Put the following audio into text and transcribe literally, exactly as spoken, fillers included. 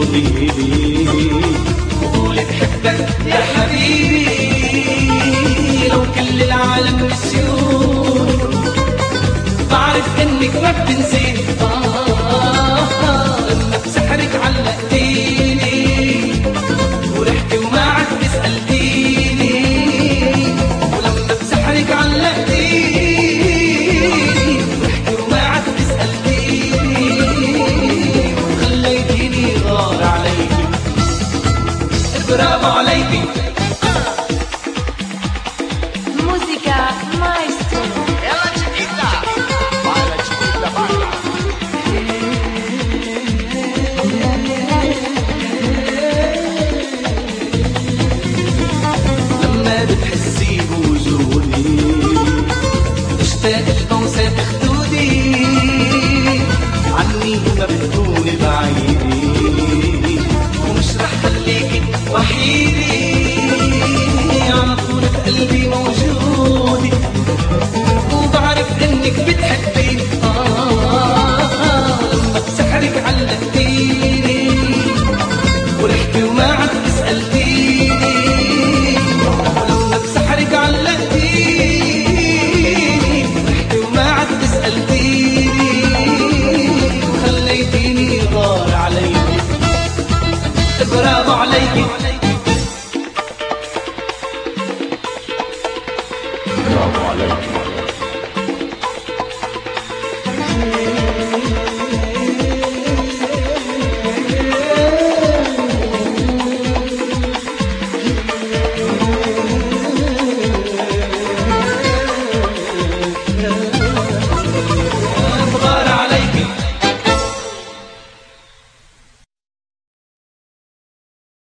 وغيبي، وقولي بحبك يا حبيبي لو كل العالم نسيوني، بعرف انك ما بتنسيني لما بسحرك علقتيني، ورحتي وما عاد تسألتيني، ولما بسحرك علقتيني ورحتي وما عاد تسألتيني، وخليتيني غار عليكي. برافو عليكي. Musica maestro. E alla chiquita, baila chiquita, baila. لما بتحسي بوجودي تشتاقي لبوسات خدودي، عني ما بتكوني بعيدي، ومش رح خليكي وحيدي، على طول بقلبي موجودة، وبعرف انك بتحبيني آه لما بسحرك علقتيني، ورحتي وما عاد تسألتيني، ولما بسحرك علقتيني ورحتي وما عاد تسألتيني، وخليتيني غار عليكي. برافو عليكي.